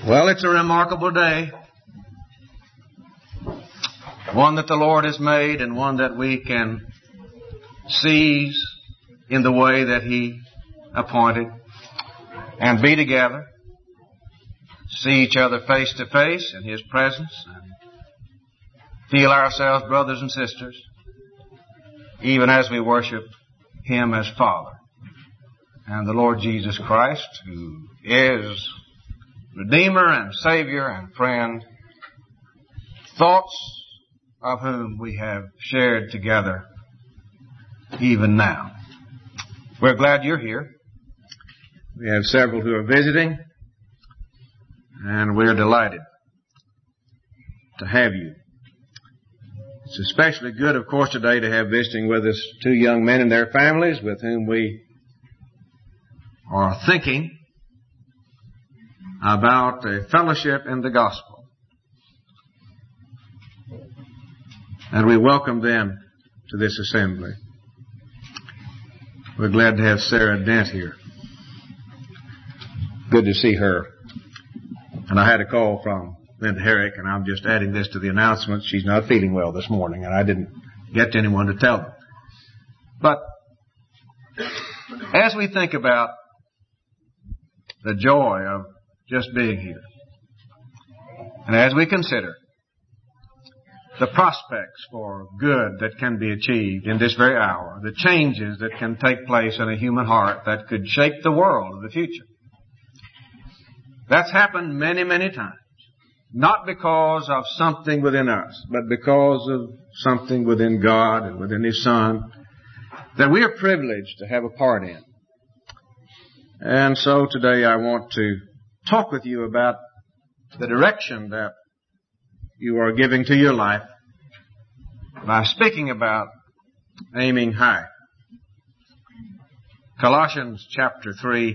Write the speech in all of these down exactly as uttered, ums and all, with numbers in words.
Well, it's a remarkable day. One that the Lord has made and one that we can seize in the way that He appointed and be together, see each other face to face in His presence, and feel ourselves brothers and sisters, even as we worship Him as Father and the Lord Jesus Christ, who is Redeemer and Savior and friend, thoughts of whom we have shared together even now. We're glad you're here. We have several who are visiting, and we're delighted to have you. It's especially good, of course, today to have visiting with us two young men and their families with whom we are thinking about a fellowship in the gospel. And we welcome them to this assembly. We're glad to have Sarah Dent here. Good to see her. And I had a call from Linda Herrick, and I'm just adding this to the announcement. She's not feeling well this morning, and I didn't get to anyone to tell them. But as we think about the joy of just being here, and as we consider the prospects for good that can be achieved in this very hour, the changes that can take place in a human heart that could shape the world of the future. That's happened many, many times. Not because of something within us, but because of something within God and within His Son that we are privileged to have a part in. And so today I want to talk with you about the direction that you are giving to your life by speaking about aiming high. Colossians chapter three,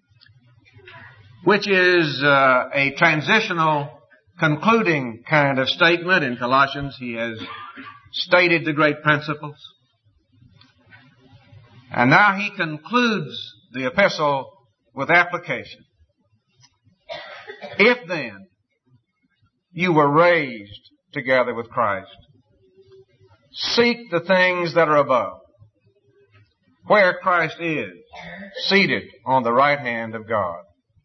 which is uh, a transitional concluding kind of statement. In Colossians, he has stated the great principles. And now he concludes the epistle with application. If then you were raised together with Christ, seek the things that are above, where Christ is, seated on the right hand of God.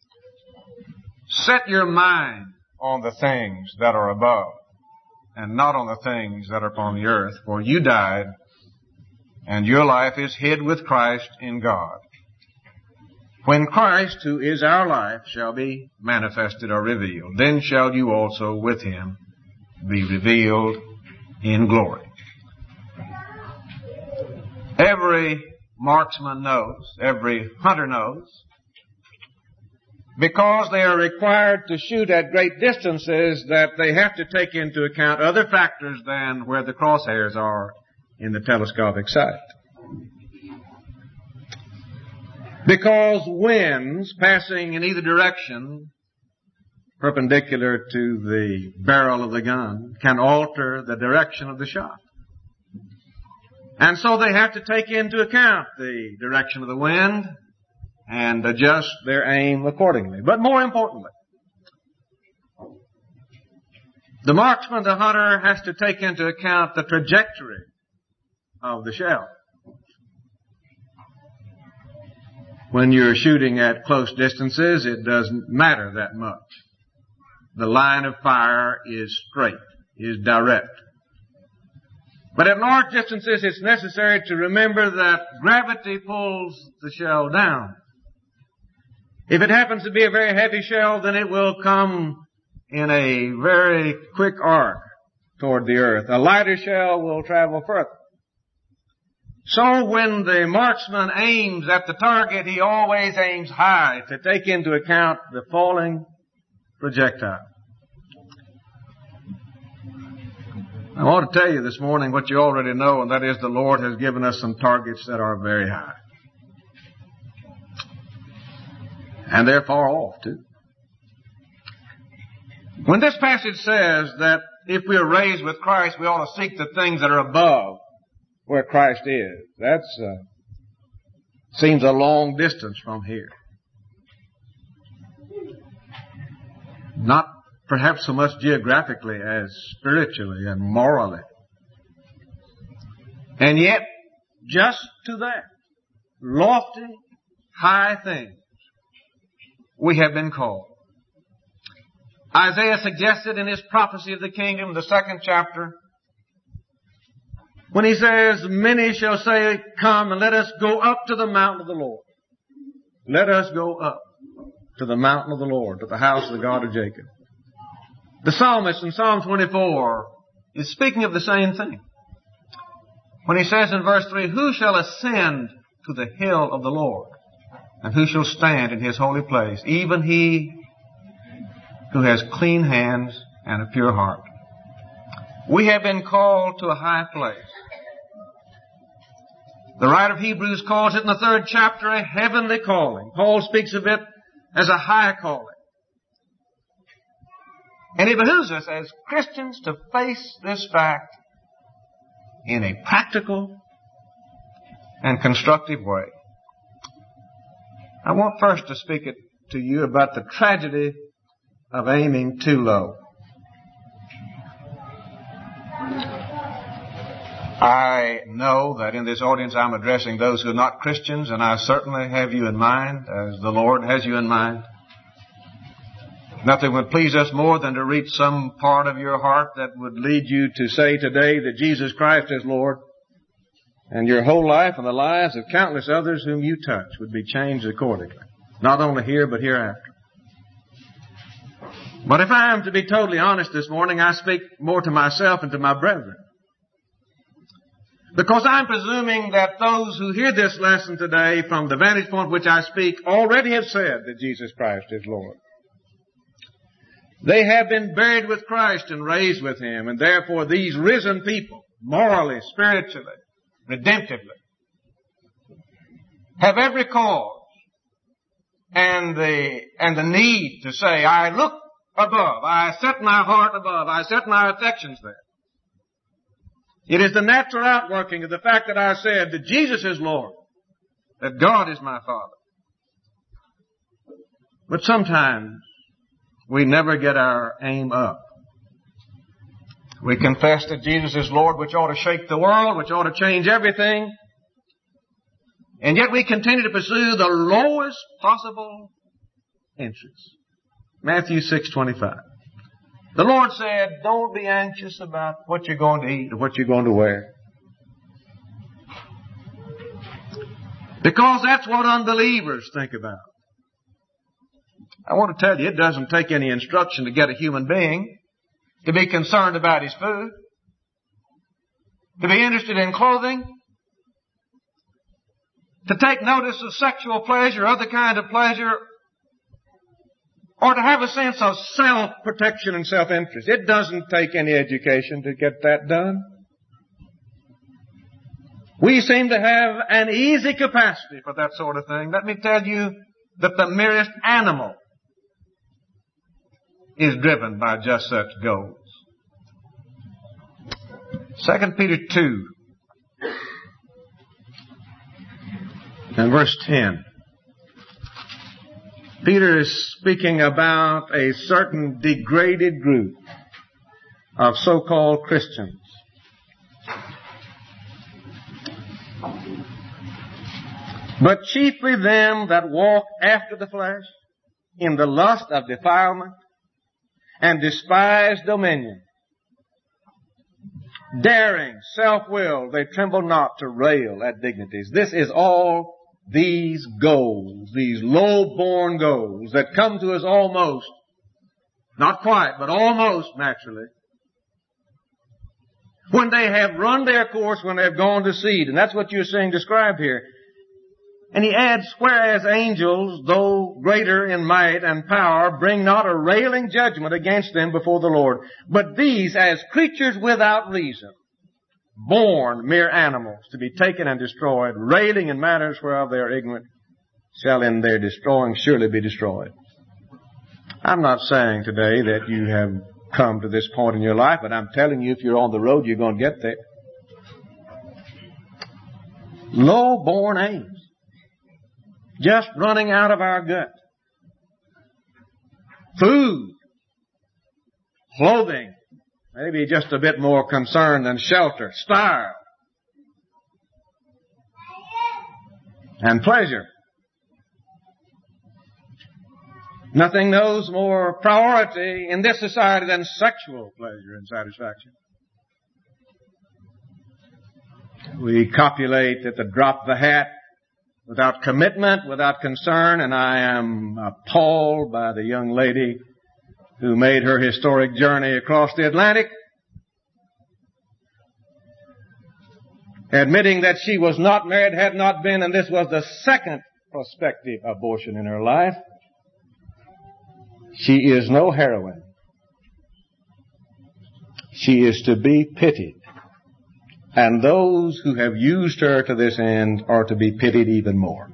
Set your mind on the things that are above, and not on the things that are upon the earth, for you died, and your life is hid with Christ in God. When Christ, who is our life, shall be manifested or revealed, then shall you also with Him be revealed in glory. Every marksman knows, every hunter knows, because they are required to shoot at great distances, that they have to take into account other factors than where the crosshairs are in the telescopic sight. Because winds passing in either direction, perpendicular to the barrel of the gun, can alter the direction of the shot. And so they have to take into account the direction of the wind and adjust their aim accordingly. But more importantly, the marksman, the hunter, has to take into account the trajectory of the shell. When you're shooting at close distances, it doesn't matter that much. The line of fire is straight, is direct. But at large distances, it's necessary to remember that gravity pulls the shell down. If it happens to be a very heavy shell, then it will come in a very quick arc toward the earth. A lighter shell will travel further. So when the marksman aims at the target, he always aims high to take into account the falling projectile. I want to tell you this morning what you already know, and that is the Lord has given us some targets that are very high. And they're far off, too. When this passage says that if we are raised with Christ, we ought to seek the things that are above where Christ is, that's uh, seems a long distance from here. Not perhaps so much geographically as spiritually and morally. And yet, just to that lofty, high things, we have been called. Isaiah suggested in his prophecy of the kingdom, the second chapter, when he says, many shall say, come and let us go up to the mountain of the Lord. Let us go up to the mountain of the Lord, to the house of the God of Jacob. The psalmist in Psalm twenty-four is speaking of the same thing. When he says in verse three, who shall ascend to the hill of the Lord? And who shall stand in his holy place? Even he who has clean hands and a pure heart. We have been called to a high place. The writer of Hebrews calls it in the third chapter a heavenly calling. Paul speaks of it as a high calling. And it behooves us as Christians to face this fact in a practical and constructive way. I want first to speak it to you about the tragedy of aiming too low. I know that in this audience I'm addressing those who are not Christians, and I certainly have you in mind, as the Lord has you in mind. Nothing would please us more than to reach some part of your heart that would lead you to say today that Jesus Christ is Lord, and your whole life and the lives of countless others whom you touch would be changed accordingly. Not only here, but hereafter. But if I am to be totally honest this morning, I speak more to myself and to my brethren. Because I'm presuming that those who hear this lesson today from the vantage point which I speak already have said that Jesus Christ is Lord. They have been buried with Christ and raised with Him, and therefore these risen people, morally, spiritually, redemptively, have every cause and the, and the need to say, I look above, I set my heart above, I set my affections there. It is the natural outworking of the fact that I said that Jesus is Lord, that God is my Father. But sometimes we never get our aim up. We confess that Jesus is Lord, which ought to shake the world, which ought to change everything. And yet we continue to pursue the lowest possible interests. Matthew six twenty-five. The Lord said, don't be anxious about what you're going to eat or what you're going to wear. Because that's what unbelievers think about. I want to tell you, it doesn't take any instruction to get a human being to be concerned about his food, to be interested in clothing, to take notice of sexual pleasure, other kind of pleasure, or to have a sense of self-protection and self-interest. It doesn't take any education to get that done. We seem to have an easy capacity for that sort of thing. Let me tell you that the merest animal is driven by just such goals. Second Peter two and verse ten. Peter is speaking about a certain degraded group of so-called Christians. But chiefly them that walk after the flesh, in the lust of defilement, and despise dominion. Daring, self-willed, they tremble not to rail at dignities. This is all these goals, these low-born goals that come to us almost, not quite, but almost naturally, when they have run their course, when they have gone to seed. And that's what you're seeing described here. And he adds, whereas angels, though greater in might and power, bring not a railing judgment against them before the Lord. But these, as creatures without reason, born mere animals, to be taken and destroyed, railing in matters whereof they are ignorant, shall in their destroying surely be destroyed. I'm not saying today that you have come to this point in your life, but I'm telling you, if you're on the road, you're going to get there. Low-born aims. Just running out of our gut. Food, clothing, maybe just a bit more concern than shelter, style, and pleasure. Nothing knows more priority in this society than sexual pleasure and satisfaction. We copulate at the drop of the hat without commitment, without concern, and I am appalled by the young lady who made her historic journey across the Atlantic, admitting that she was not married, had not been, and this was the second prospective abortion in her life. She is no heroine. She is to be pitied. And those who have used her to this end are to be pitied even more.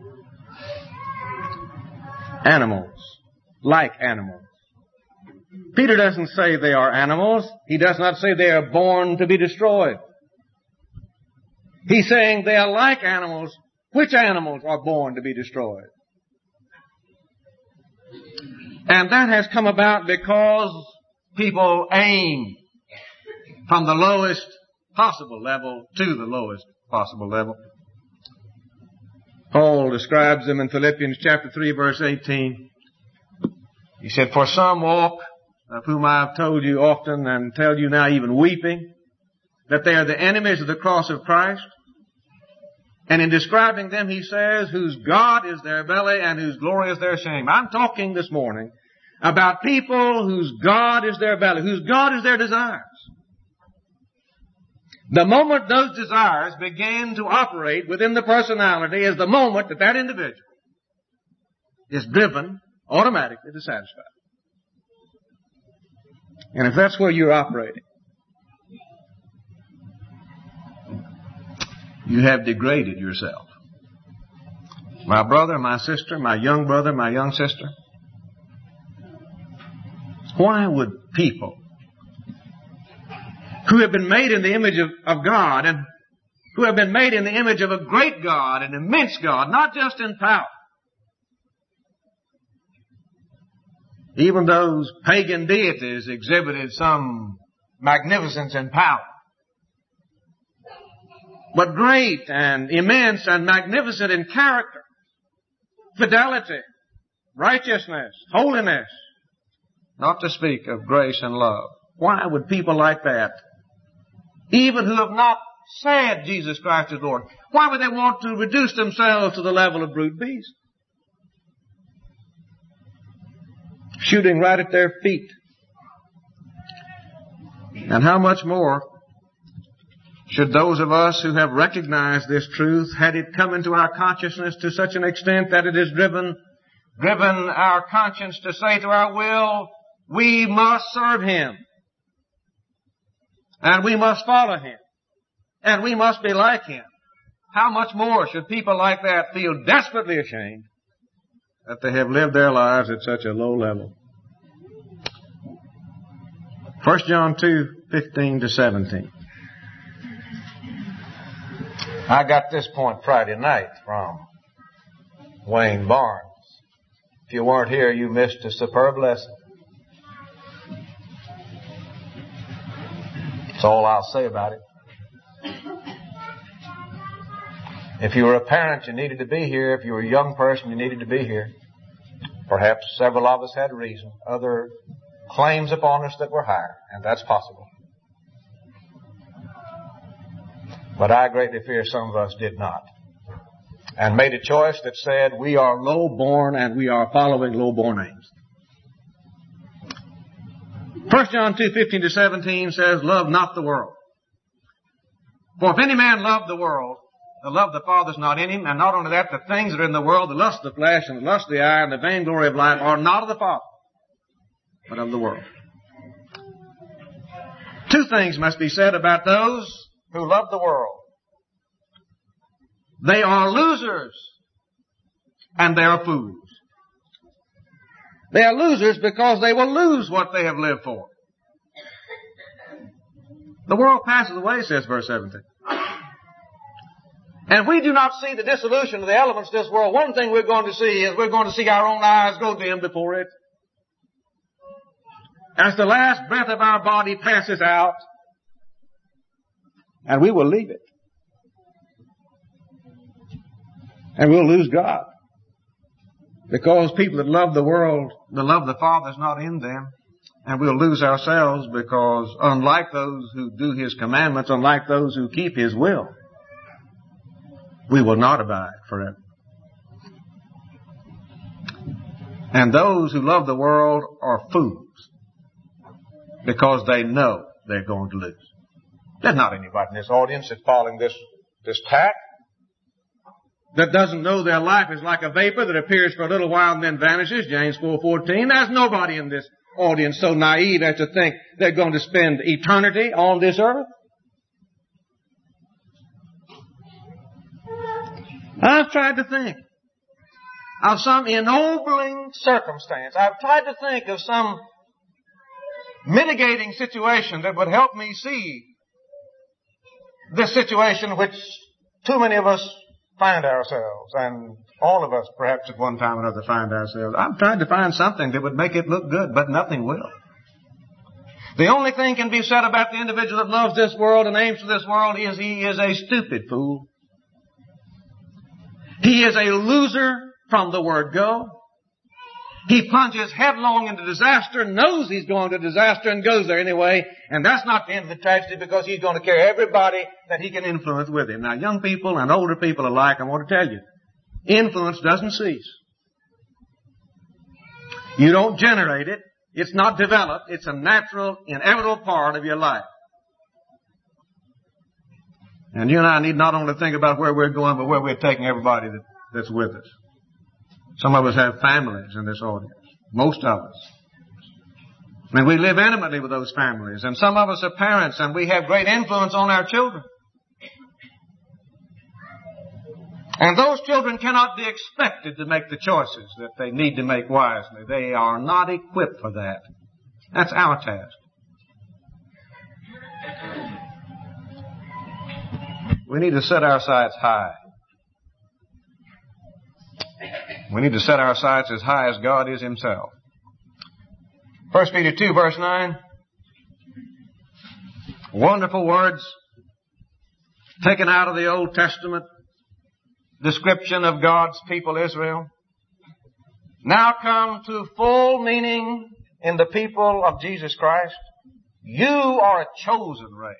Animals, like animals. Peter doesn't say they are animals. He does not say they are born to be destroyed. He's saying they are like animals. Which animals are born to be destroyed? And that has come about because people aim from the lowest possible level to the lowest possible level. Paul describes them in Philippians chapter three, verse eighteen. He said, "For some walk, of whom I have told you often and tell you now even weeping, that they are the enemies of the cross of Christ." And in describing them, he says, "whose God is their belly and whose glory is their shame." I'm talking this morning about people whose God is their belly, whose God is their desires. The moment those desires begin to operate within the personality is the moment that that individual is driven automatically to satisfy. And if that's where you're operating, you have degraded yourself. My brother, my sister, my young brother, my young sister, why would people who have been made in the image of, of God and who have been made in the image of a great God, an immense God, not just in power, even those pagan deities exhibited some magnificence and power, but great and immense and magnificent in character, fidelity, righteousness, holiness, not to speak of grace and love. Why would people like that, even who have not said Jesus Christ is Lord, why would they want to reduce themselves to the level of brute beasts? Shooting right at their feet. And how much more should those of us who have recognized this truth, had it come into our consciousness to such an extent that it has driven, driven our conscience to say to our will, we must serve Him. And we must follow Him. And we must be like Him. How much more should people like that feel desperately ashamed that they have lived their lives at such a low level? First John two, fifteen to seventeen. I got this point Friday night from Wayne Barnes. If you weren't here, you missed a superb lesson. That's all I'll say about it. If you were a parent, you needed to be here. If you were a young person, you needed to be here. Perhaps several of us had reason. Other claims upon us that were higher, and that's possible. But I greatly fear some of us did not, and made a choice that said we are low-born and we are following low-born aims. First John two, fifteen to seventeen says, "Love not the world. For if any man love the world, the love of the Father is not in him. And not only that, the things that are in the world, the lust of the flesh and the lust of the eye and the vainglory of life are not of the Father, but of the world." Two things must be said about those who love the world. They are losers and they are fools. They are losers because they will lose what they have lived for. The world passes away, says verse seventeen. And if we do not see the dissolution of the elements of this world, one thing we're going to see is we're going to see our own eyes go dim before it. as the last breath of our body passes out, and we will leave it. And we'll lose God. Because people that love the world, the love of the Father is not in them. And we'll lose ourselves because unlike those who do His commandments, unlike those who keep His will, we will not abide forever. And those who love the world are fools because they know they're going to lose. There's not anybody in this audience that's following this, this tack that doesn't know their life is like a vapor that appears for a little while and then vanishes, James four fourteen. There's nobody in this audience so naive as to think they're going to spend eternity on this earth. I've tried to think of some ennobling circumstance. I've tried to think of some mitigating situation that would help me see this situation which too many of us find ourselves, and all of us perhaps at one time or another find ourselves. I've tried to find something that would make it look good, but nothing will. The only thing can be said about the individual that loves this world and aims for this world is he is a stupid fool. He is a loser from the word go. He plunges headlong into disaster, knows he's going to disaster, and goes there anyway. And that's not the end of the tragedy, because he's going to carry everybody that he can influence with him. Now, young people and older people alike, I want to tell you, influence doesn't cease. You don't generate it. It's not developed. It's a natural, inevitable part of your life. And you and I need not only think about where we're going, but where we're taking everybody that, that's with us. Some of us have families in this audience. Most of us. And we live intimately with those families. And some of us are parents, and we have great influence on our children. And those children cannot be expected to make the choices that they need to make wisely. They are not equipped for that. That's our task. We need to set our sights high. We need to set our sights as high as God is Himself. First Peter two, verse nine. Wonderful words taken out of the Old Testament description of God's people Israel. Now come to full meaning in the people of Jesus Christ. You are a chosen race.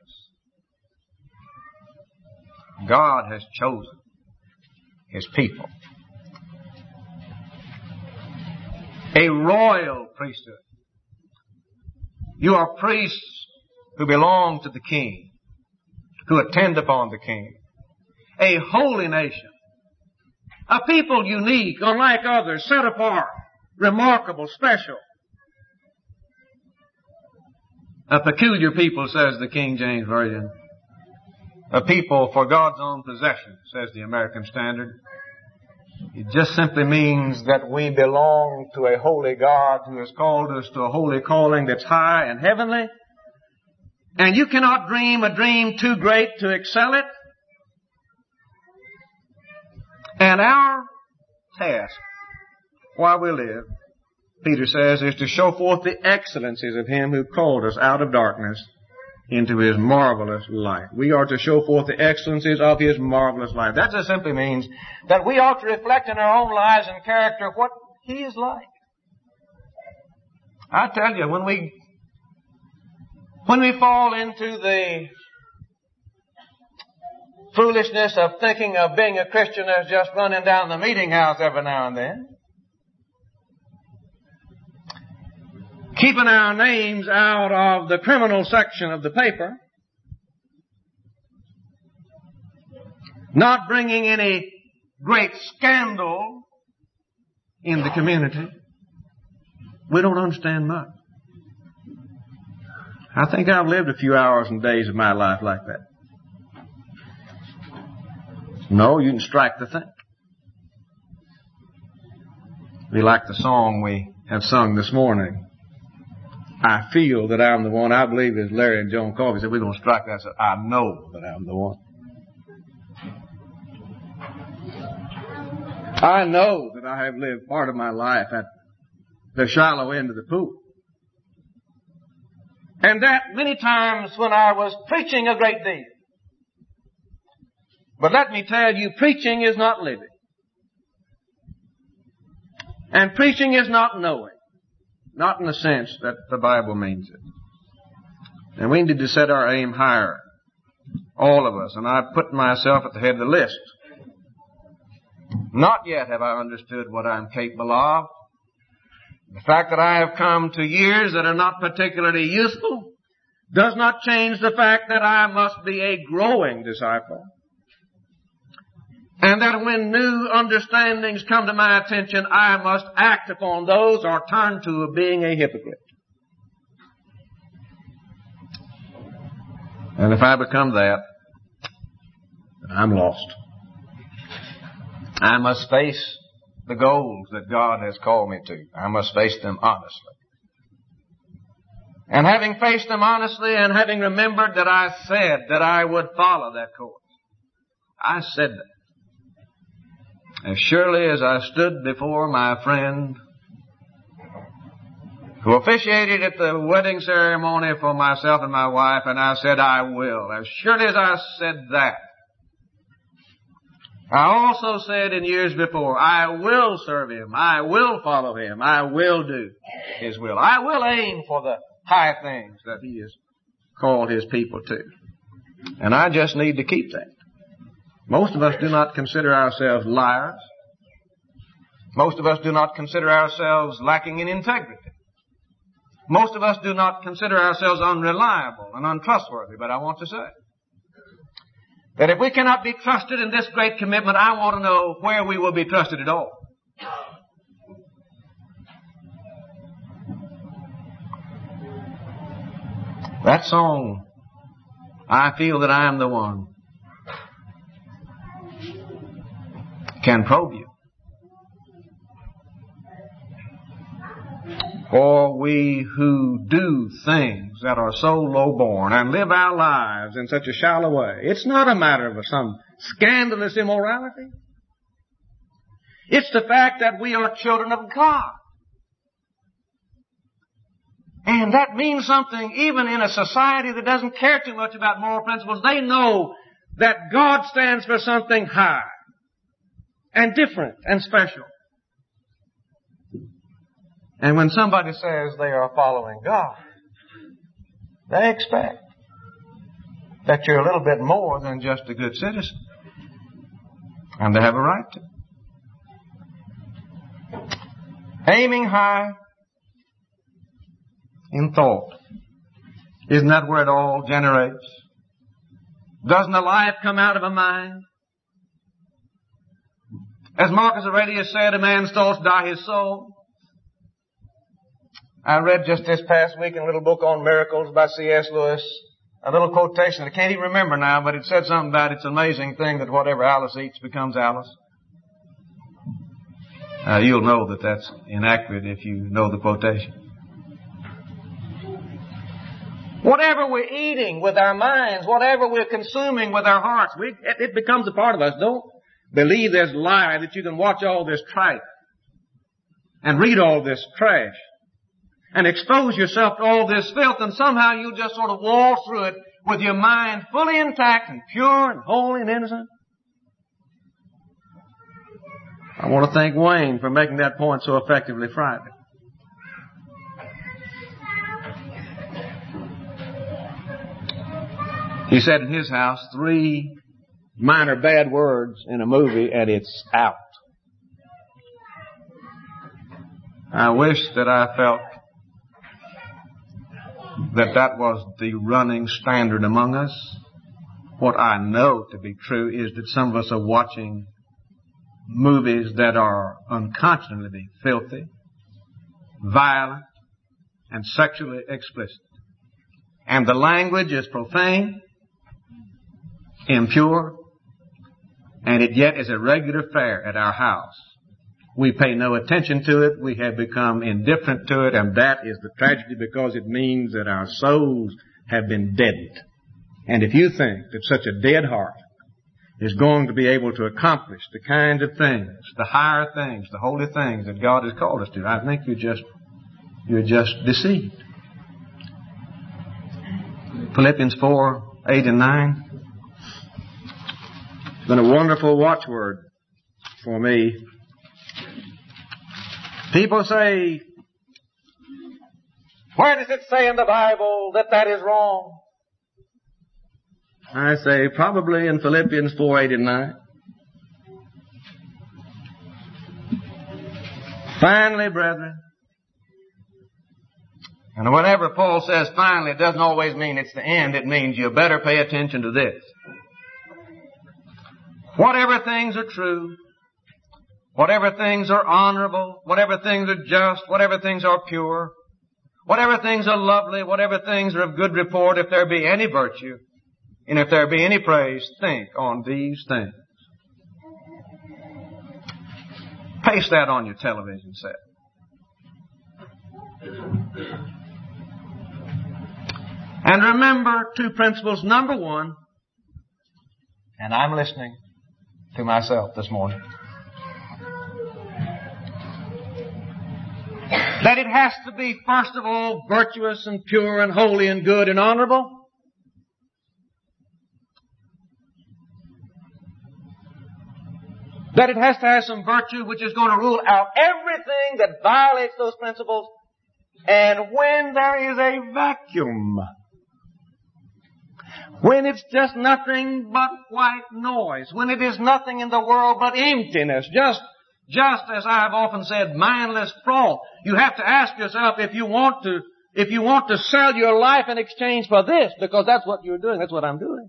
God has chosen His people. A royal priesthood. You are priests who belong to the King, who attend upon the King. A holy nation. A people unique, unlike others, set apart, remarkable, special. A peculiar people, says the King James Version. A people for God's own possession, says the American Standard. It just simply means that we belong to a holy God who has called us to a holy calling that's high and heavenly. And you cannot dream a dream too great to excel it. And our task, while we live, Peter says, is to show forth the excellencies of Him who called us out of darkness into His marvelous light. We are to show forth the excellencies of His marvelous light. That just simply means that we ought to reflect in our own lives and character what He is like. I tell you, when we, when we fall into the foolishness of thinking of being a Christian as just running down the meeting house every now and then, keeping our names out of the criminal section of the paper, not bringing any great scandal in the community, we don't understand much. I think I've lived a few hours and days of my life like that. No, you can strike the thing. Be like the song we have sung this morning. I feel that I'm the one. I believe as Larry and Joan Colby said, we're going to strike that. I said, I know that I'm the one. I know that I have lived part of my life at the shallow end of the pool. And that many times when I was preaching a great deal. But let me tell you, preaching is not living. And preaching is not knowing. Not in the sense that the Bible means it. And we need to set our aim higher. All of us. And I've put myself at the head of the list. Not yet have I understood what I'm capable of. The fact that I have come to years that are not particularly useful does not change the fact that I must be a growing disciple. And that when new understandings come to my attention, I must act upon those or turn to being a hypocrite. And if I become that, I'm lost. I must face the goals that God has called me to. I must face them honestly. And having faced them honestly and having remembered that I said that I would follow that course, I said that. As surely as I stood before my friend who officiated at the wedding ceremony for myself and my wife, and I said, I will. As surely as I said that, I also said in years before, I will serve Him. I will follow Him. I will do His will. I will aim for the high things that He has called His people to. And I just need to keep that. Most of us do not consider ourselves liars. Most of us do not consider ourselves lacking in integrity. Most of us do not consider ourselves unreliable and untrustworthy. But I want to say that if we cannot be trusted in this great commitment, I want to know where we will be trusted at all. That song, I Feel That I Am the One, can probe you. For we who do things that are so low-born and live our lives in such a shallow way, it's not a matter of some scandalous immorality. It's the fact that we are children of God. And that means something even in a society that doesn't care too much about moral principles. They know that God stands for something high and different and special. And when somebody says they are following God, they expect that you're a little bit more than just a good citizen. And they have a right to. Aiming high in thought. Isn't that where it all generates? Doesn't a life come out of a mind? As Marcus Aurelius said, a man's thoughts dye his soul. I read just this past week in a little book on miracles by C S Lewis, a little quotation. I can't even remember now, but it said something about it's an amazing thing that whatever Alice eats becomes Alice. Uh, you'll know that that's inaccurate if you know the quotation. Whatever we're eating with our minds, whatever we're consuming with our hearts, we, it, it becomes a part of us. Don't believe this lie that you can watch all this tripe and read all this trash and expose yourself to all this filth, and somehow you'll just sort of walk through it with your mind fully intact and pure and holy and innocent. I want to thank Wayne for making that point so effectively Friday. He said in his house, three minor bad words in a movie and it's out. I wish that I felt that that was the running standard among us. What I know to be true is that some of us are watching movies that are unconscionably filthy, violent, and sexually explicit. And the language is profane, impure, and it yet is a regular fare at our house. We pay no attention to it. We have become indifferent to it, and that is the tragedy, because it means that our souls have been deadened. And if you think that such a dead heart is going to be able to accomplish the kind of things, the higher things, the holy things that God has called us to, I think you're just, you're just deceived. Philippians four, eight and nine. It's been a wonderful watchword for me. People say, where does it say in the Bible that that is wrong? I say probably in Philippians four, eight and nine. Finally, brethren. And whenever Paul says finally, it doesn't always mean it's the end. It means you better pay attention to this. Whatever things are true, whatever things are honorable, whatever things are just, whatever things are pure, whatever things are lovely, whatever things are of good report, if there be any virtue, and if there be any praise, think on these things. Paste that on your television set. And remember two principles. Number one, and I'm listening to myself this morning, that it has to be, first of all, virtuous and pure and holy and good and honorable. That it has to have some virtue which is going to rule out everything that violates those principles. And when there is a vacuum, when it's just nothing but white noise, when it is nothing in the world but emptiness, just, just as I've often said, mindless froth, you have to ask yourself if you want to, if you want to sell your life in exchange for this, because that's what you're doing, that's what I'm doing.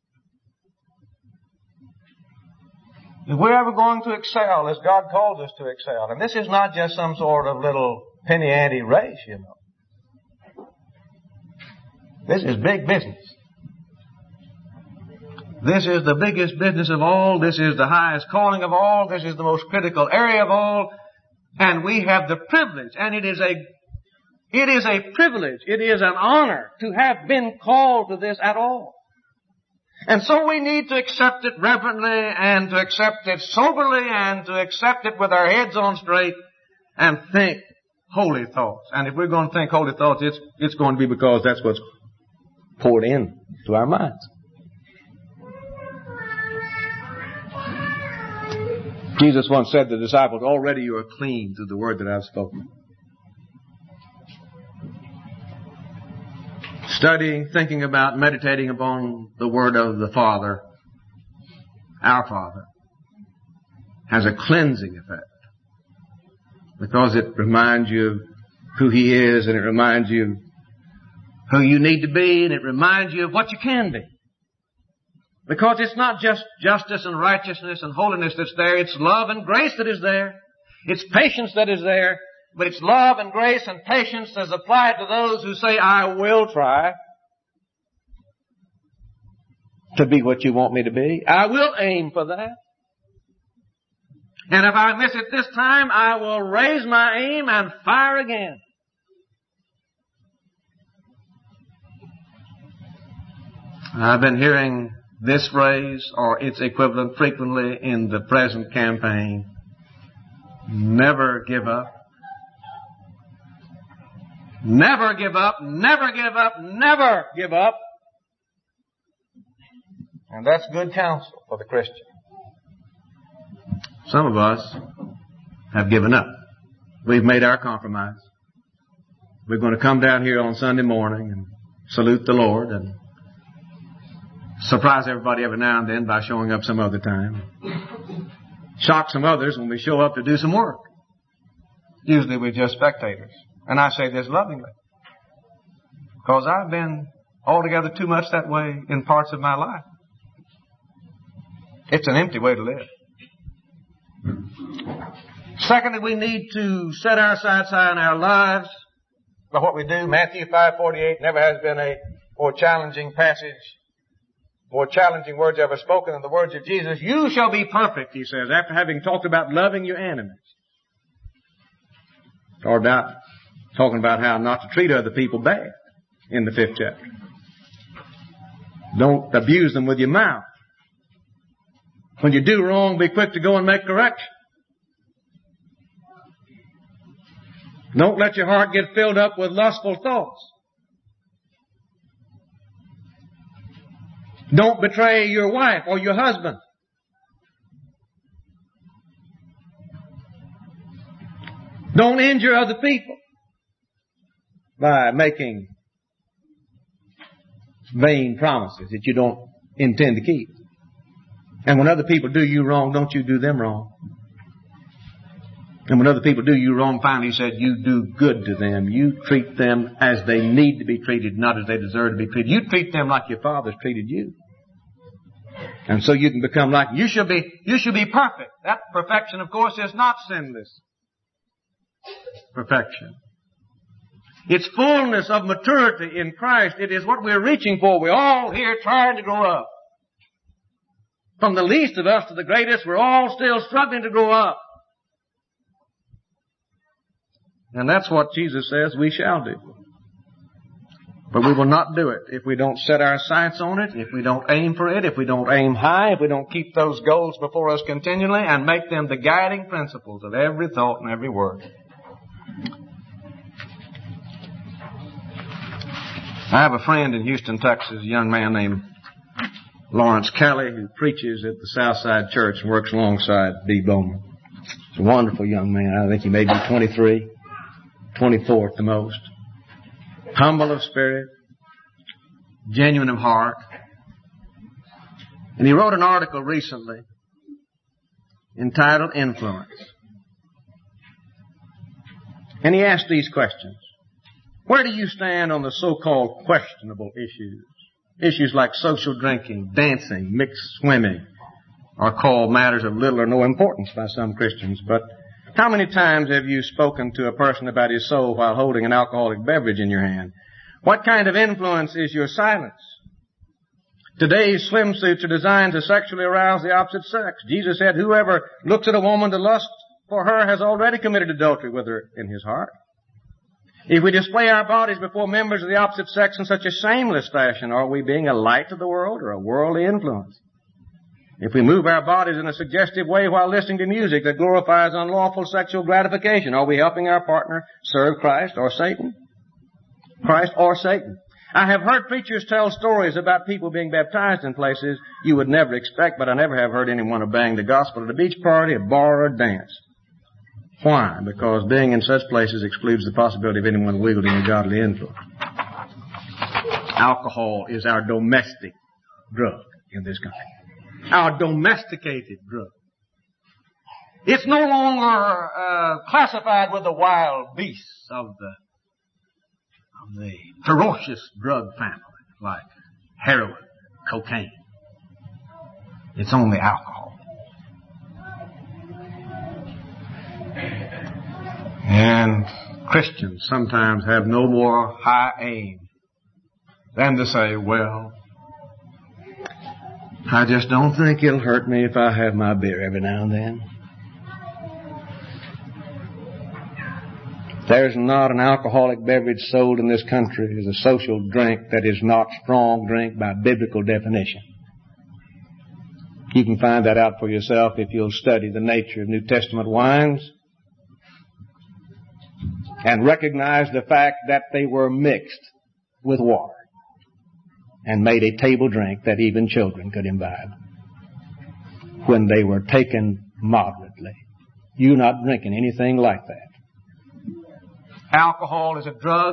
If we're ever going to excel as God calls us to excel, and this is not just some sort of little penny ante race, you know. This is big business. This is the biggest business of all. This is the highest calling of all. This is the most critical area of all. And we have the privilege, and it is a, it is a privilege, it is an honor to have been called to this at all. And so we need to accept it reverently and to accept it soberly and to accept it with our heads on straight and think holy thoughts. And if we're going to think holy thoughts, it's, it's going to be because that's what's poured in to our minds. Jesus once said to the disciples, already you are clean through the word that I've spoken. Studying, thinking about, meditating upon the word of the Father, our Father, has a cleansing effect. Because it reminds you of who He is, and it reminds you of who you need to be, and it reminds you of what you can be. Because it's not just justice and righteousness and holiness that's there, it's love and grace that is there. It's patience that is there. But it's love and grace and patience as applied to those who say, I will try to be what you want me to be. I will aim for that. And if I miss it this time, I will raise my aim and fire again. I've been hearing this phrase or its equivalent frequently in the present campaign. Never give up. Never give up, never give up, never give up. And that's good counsel for the Christian. Some of us have given up. We've made our compromise. We're going to come down here on Sunday morning and salute the Lord and surprise everybody every now and then by showing up some other time. Shock some others when we show up to do some work. Usually we're just spectators. And I say this lovingly. Because I've been altogether too much that way in parts of my life. It's an empty way to live. Secondly, we need to set our sights high in our lives by what we do. Matthew five forty-eight never has been a more challenging passage, more challenging words ever spoken than the words of Jesus. You shall be perfect, He says, after having talked about loving your enemies. Or about talking about how not to treat other people bad in the fifth chapter. Don't abuse them with your mouth. When you do wrong, be quick to go and make correction. Don't let your heart get filled up with lustful thoughts. Don't betray your wife or your husband. Don't injure other people by making vain promises that you don't intend to keep. And when other people do you wrong, don't you do them wrong. And when other people do you wrong, finally he said, you do good to them. You treat them as they need to be treated, not as they deserve to be treated. You treat them like your father's treated you. And so you can become like, you should be, you should be perfect. That perfection, of course, is not sinless perfection. It's fullness of maturity in Christ. It is what we're reaching for. We're all here trying to grow up. From the least of us to the greatest, we're all still struggling to grow up. And that's what Jesus says we shall do. But we will not do it if we don't set our sights on it, if we don't aim for it, if we don't aim high, if we don't keep those goals before us continually and make them the guiding principles of every thought and every word. I have a friend in Houston, Texas, a young man named Lawrence Kelly, who preaches at the Southside Church and works alongside B. Bowman. He's a wonderful young man. I think he may be twenty-three, twenty-four at the most. Humble of spirit, genuine of heart. And he wrote an article recently entitled Influence. And he asked these questions. Where do you stand on the so-called questionable issues? Issues like social drinking, dancing, mixed swimming are called matters of little or no importance by some Christians. But how many times have you spoken to a person about his soul while holding an alcoholic beverage in your hand? What kind of influence is your silence? Today's swimsuits are designed to sexually arouse the opposite sex. Jesus said, whoever looks at a woman to lust for her has already committed adultery with her in his heart. If we display our bodies before members of the opposite sex in such a shameless fashion, are we being a light to the world or a worldly influence? If we move our bodies in a suggestive way while listening to music that glorifies unlawful sexual gratification, are we helping our partner serve Christ or Satan? Christ or Satan. I have heard preachers tell stories about people being baptized in places you would never expect, but I never have heard anyone obeying the gospel at a beach party, a bar, or a dance. Why? Because being in such places excludes the possibility of anyone wielding a godly influence. Alcohol is our domestic drug in this country. Our domesticated drug. It's no longer uh, classified with the wild beasts of the of the ferocious drug family like heroin, cocaine. It's only alcohol. And Christians sometimes have no more high aim than to say, well, I just don't think it'll hurt me if I have my beer every now and then. There's not an alcoholic beverage sold in this country as a social drink that is not strong drink by biblical definition. You can find that out for yourself if you'll study the nature of New Testament wines and recognize the fact that they were mixed with water and made a table drink that even children could imbibe when they were taken moderately. You're not drinking anything like that. Alcohol is a drug.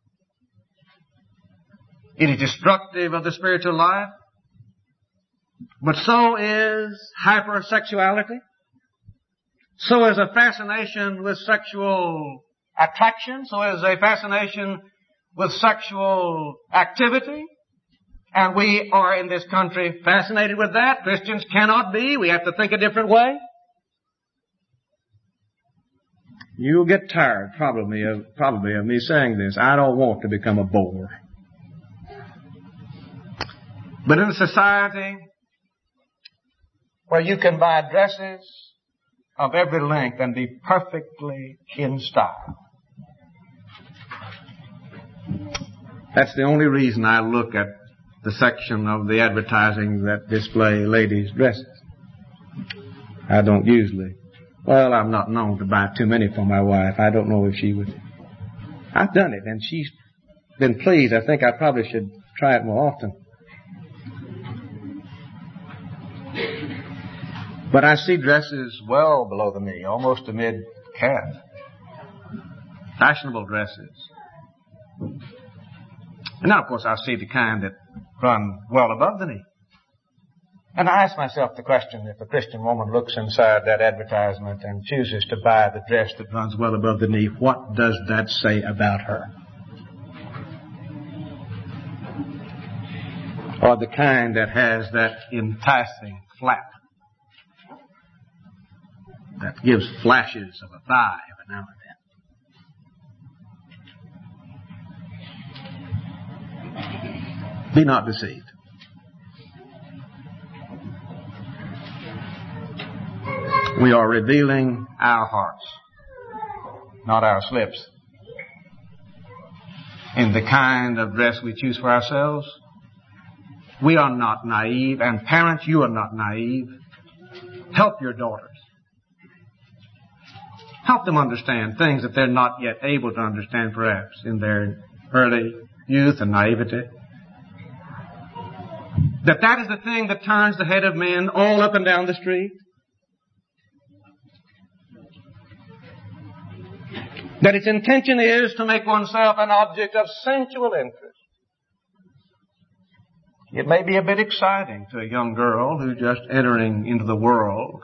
It is destructive of the spiritual life. But so is hypersexuality. So is a fascination with sexual attraction. So is a fascination with sexual activity. And we are in this country fascinated with that. Christians cannot be. We have to think a different way. You'll get tired probably of, probably of me saying this. I don't want to become a bore. But in a society where you can buy dresses of every length and be perfectly in style, that's the only reason I look at the section of the advertising that display ladies' dresses. I don't usually. Well, I'm not known to buy too many for my wife. I don't know if she would. I've done it, and she's been pleased. I think I probably should try it more often. But I see dresses well below the knee, almost to mid-calf. Fashionable dresses. And now, of course, I see the kind that run well above the knee. And I ask myself the question, if a Christian woman looks inside that advertisement and chooses to buy the dress that runs well above the knee, what does that say about her? Or the kind that has that enticing flap that gives flashes of a thigh every now and then. Be not deceived. We are revealing our hearts, not our slips, in the kind of dress we choose for ourselves. We are not naive, and parents, you are not naive. Help your daughters. Help them understand things that they're not yet able to understand, perhaps, in their early youth and naivety. That that is the thing that turns the head of men all up and down the street. That its intention is to make oneself an object of sensual interest. It may be a bit exciting to a young girl who's just entering into the world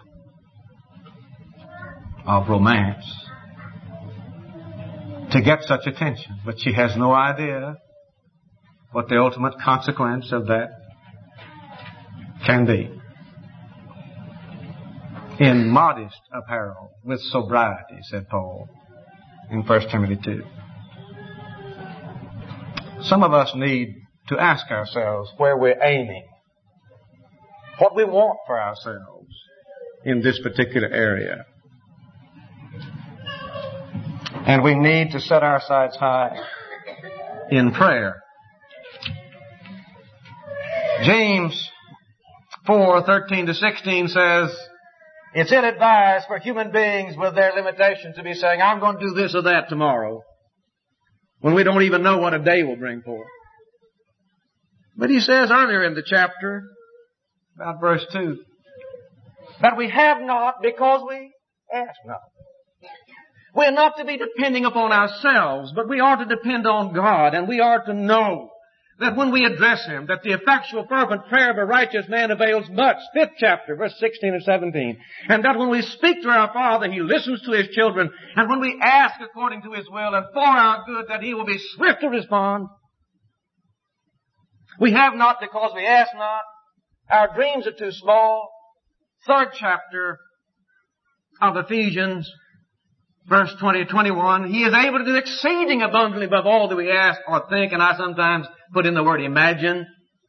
of romance to get such attention, but she has no idea what the ultimate consequence of that can be. In modest apparel, with sobriety, said Paul in First Timothy two. Some of us need to ask ourselves where we're aiming, what we want for ourselves in this particular area. And we need to set our sights high in prayer. James four, thirteen to sixteen says, it's ill-advised for human beings with their limitations to be saying, I'm going to do this or that tomorrow, when we don't even know what a day will bring forth. But he says earlier in the chapter, about verse two, that we have not because we ask not. We're not to be depending upon ourselves, but we are to depend on God, and we are to know that when we address Him, that the effectual fervent prayer of a righteous man avails much. Fifth chapter, verse sixteen and seventeen. And that when we speak to our Father, He listens to His children, and when we ask according to His will and for our good, that He will be swift to respond. We have not because we ask not. Our dreams are too small. Third chapter of Ephesians, verse twenty, twenty-one. He is able to do exceeding abundantly above all that we ask or think, and I sometimes put in the word imagine.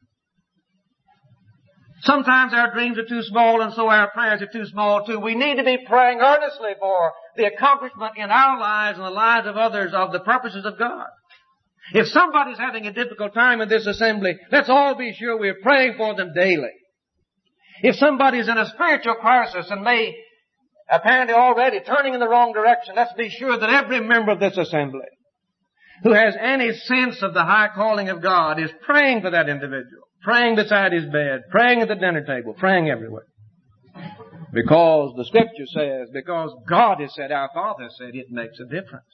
Sometimes our dreams are too small, and so our prayers are too small too. We need to be praying earnestly for the accomplishment in our lives and the lives of others of the purposes of God. If somebody's having a difficult time in this assembly, let's all be sure we're praying for them daily. If somebody's in a spiritual crisis and may apparently already turning in the wrong direction, let's be sure that every member of this assembly who has any sense of the high calling of God is praying for that individual, praying beside his bed, praying at the dinner table, praying everywhere. Because the Scripture says, because God has said, our Father said, it makes a difference.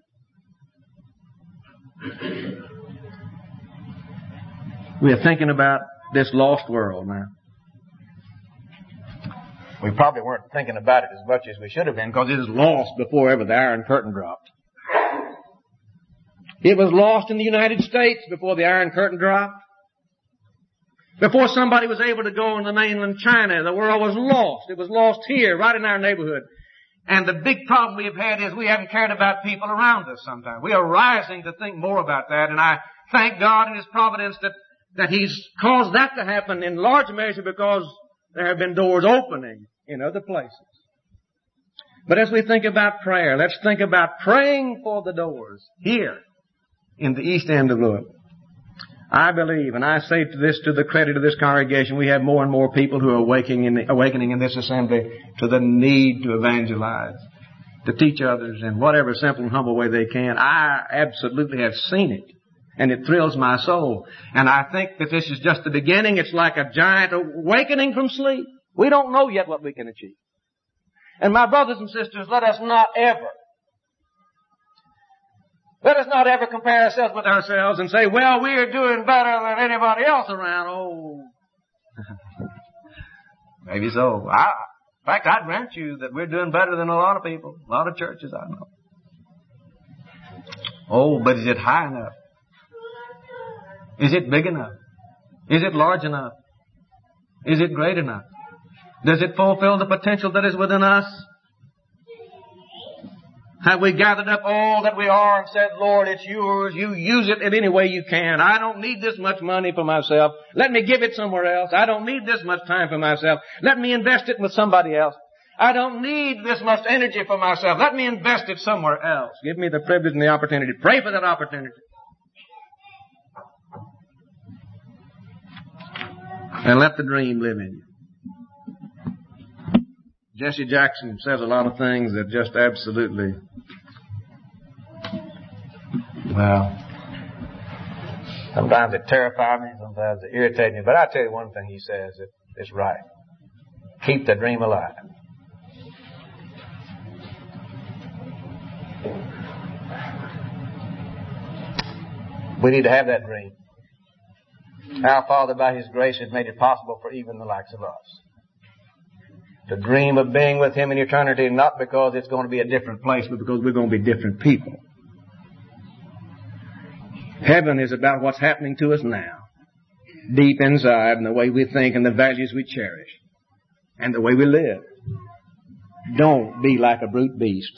We are thinking about this lost world now. We probably weren't thinking about it as much as we should have been, because it was lost before ever the Iron Curtain dropped. It was lost in the United States before the Iron Curtain dropped. Before somebody was able to go into mainland China, the world was lost. It was lost here, right in our neighborhood. And the big problem we have had is we haven't cared about people around us sometimes. We are rising to think more about that, and I thank God in His providence that, that He's caused that to happen in large measure because there have been doors opening in other places. But as we think about prayer, let's think about praying for the doors here in the east end of Louisville. I believe, and I say to this to the credit of this congregation, we have more and more people who are awakening in, awakening in this assembly to the need to evangelize, to teach others in whatever simple and humble way they can. I absolutely have seen it, and it thrills my soul. And I think that this is just the beginning. It's like a giant awakening from sleep. We don't know yet what we can achieve. And my brothers and sisters, let us not ever, let us not ever compare ourselves with ourselves and say, well, we are doing better than anybody else around. Oh, maybe so. I, in fact, I grant you that we're doing better than a lot of people, a lot of churches I know. Oh, but is it high enough? Is it big enough? Is it large enough? Is it great enough? Does it fulfill the potential that is within us? Have we gathered up all that we are and said, Lord, it's yours. You use it in any way you can. I don't need this much money for myself. Let me give it somewhere else. I don't need this much time for myself. Let me invest it with somebody else. I don't need this much energy for myself. Let me invest it somewhere else. Give me the privilege and the opportunity. Pray for that opportunity. And let the dream live in you. Jesse Jackson says a lot of things that just absolutely, well, sometimes they terrify me, sometimes they irritate me, but I tell you one thing he says that is right. Keep the dream alive. We need to have that dream. Our Father, by His grace, has made it possible for even the likes of us to dream of being with Him in eternity, not because it's going to be a different place, but because we're going to be different people. Heaven is about what's happening to us now, deep inside, and the way we think and the values we cherish and the way we live. Don't be like a brute beast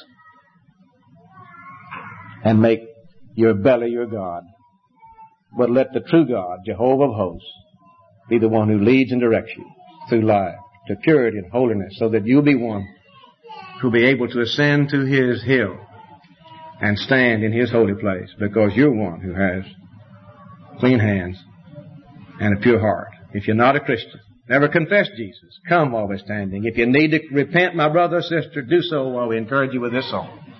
and make your belly your God. But let the true God, Jehovah of hosts, be the one who leads and directs you through life to purity and holiness, so that you'll be one who'll be able to ascend to His hill and stand in His holy place, because you're one who has clean hands and a pure heart. If you're not a Christian, never confess Jesus, come while we're standing. If you need to repent, my brother or sister, do so while we encourage you with this song.